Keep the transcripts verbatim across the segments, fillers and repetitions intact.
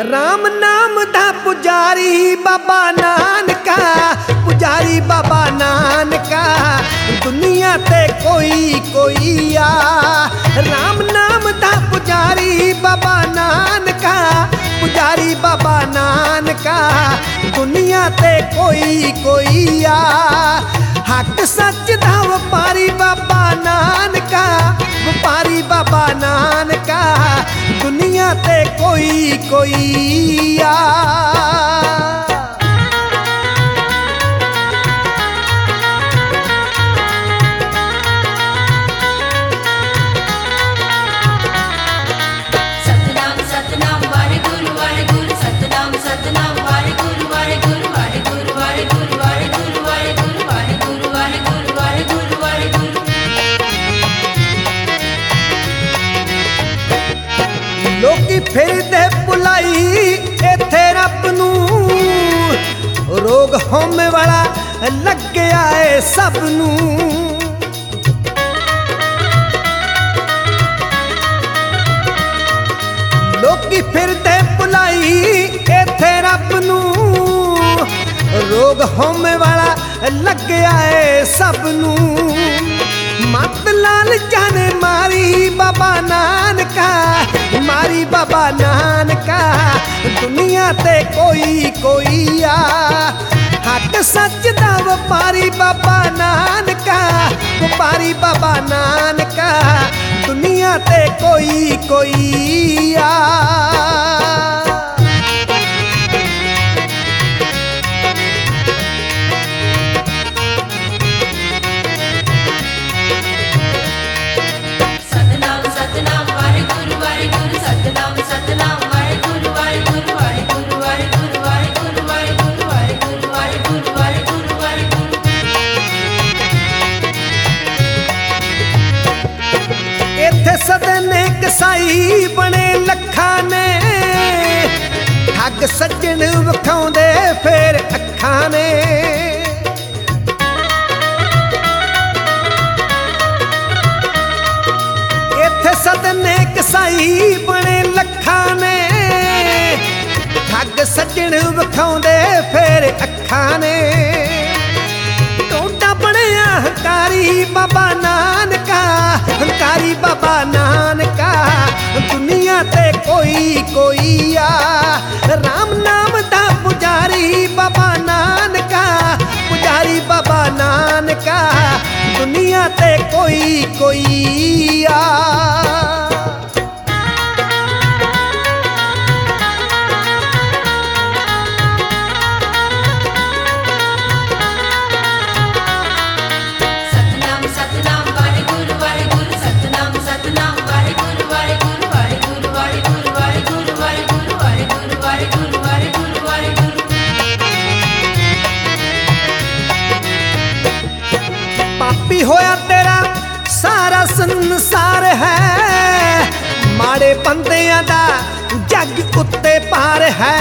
राम नाम दा पुजारी बाबा नानका, पुजारी बाबा नानका, दुनिया ते कोई कोई आ। राम नाम दा पुजारी बाबा नानका, पुजारी बाबा नानका, दुनिया ते कोई कोई आ। हक सच दा व्यापारी बाबा नानका, व्यापारी बाबा नानका, दुनिया ते कोई कोई आ। सतनाम सतनाम वाहेगुरु वाहेगुरु, सतनाम सतनाम वाहेगुरु वाहेगुरु, वाहेगुरु वाहेगुरु वाहेगुरु वाहेगुरु वाहेगुरु वाहेगुरु वाहेगुरु वाहेगुरु। लोकी फिरदे भुलाई इत्थे रब नूं, रोग होमे वाला लग्या है सब नूं। लोकी फिरदे भुलाई इत्थे रब नूं, रोग होमे वाला लग्या है सब नूं। मत लाल जाने मारी बाबा नानका, मारी बाबा नानका, दुनिया ते कोई कोई आ। हक सच दा व्यापारी बाबा नानका, व्यापारी बाबा नानका, दुनिया ते कोई कोई आ। सतनाम सतनाम वाहेगुरु वाहेगुरु, सतनाम सतनाम वाहेगुरु वाहेगुरु, वाहेगुरु वाहेगुरु वाहेगुरु वाहेगुरु वाहेगुरु वाहेगुरु वाहेगुरु वाहेगुरु। इत्थे सदने कसाई बने लखां ने, ठग सज्जन विखाउंदे फिर अखां ने। इत्थे सदने कसाई बने लखां ने, ठग सज्जन विखाउंदे फिर अखां ने। टोटा बनिया हंकारी बाबा नानका, हंकारी बाबा नानका, दुनिया ते कोई कोई आ। राम नाम दा पुजारी बाबा नानका, पुजारी बाबा नानका, दुनिया ते कोई कोई आ। सतनाम सतनाम वाहेगुरु वाहेगुरु, सतनाम सतनाम वाहेगुरु वाहेगुरु, वाहेगुरु वाहेगुरु वाहेगुरु वाहेगुरु वाहेगुरु वाहेगुरु वाहेगुरु वाहेगुरु। पापी होया तेरा सारा संसार है, माड़े बंदियां दा जग उत्ते पार है।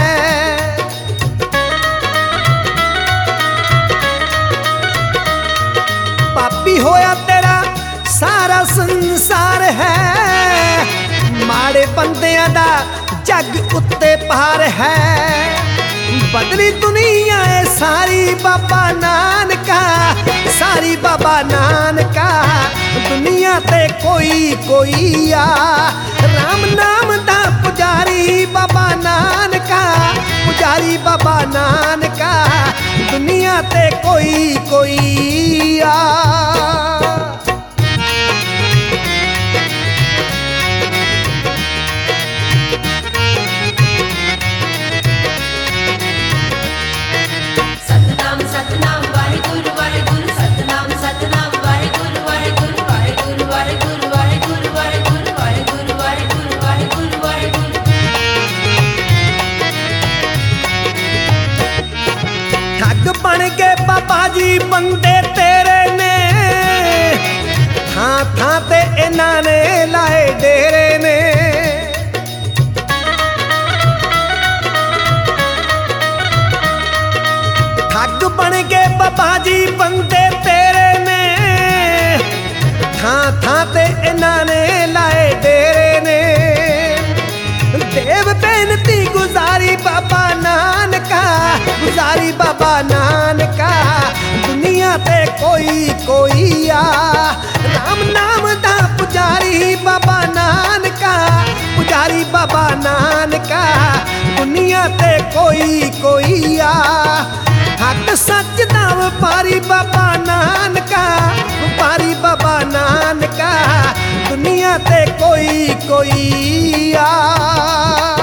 पापी होया तेरा सारा संसार है, माड़े बंदियां दा जग उत्ते पार है। बदली दुनिया है सारी बाबा नानका, सारी बाबा नानका, दुनिया ते कोई कोई आ। राम नाम दा पुजारी बाबा नानका, पुजारी बाबा नानका, दुनिया ते कोई कोई आ। सतनाम सतनाम वाहेगुरु वाहेगुरु, सतनाम सतनाम वाहेगुरु वाहेगुरु, वाहेगुरु वाहेगुरु वाहेगुरु वाहेगुरु वाहेगुरु वाहेगुरु वाहेगुरु वाहेगुरु। ठग बन के बाबा जी बंदे तेरे ने, थां थां ते इन्हां ने लाए डेरे ने। ठग बन के बाबा जी बंदे तेरे ने, थां थां ते इन्हां ने लाए डेरे ने। देव बेनती गुजारी कोई कोई आ राम नाम दा पुजारी बाबा नानका पुजारी बाबा नानका दुनिया ते कोई कोई आ हक सच दा वपारी बाबा नानका वपारी बाबा नानका दुनिया ते कोई कोई आ।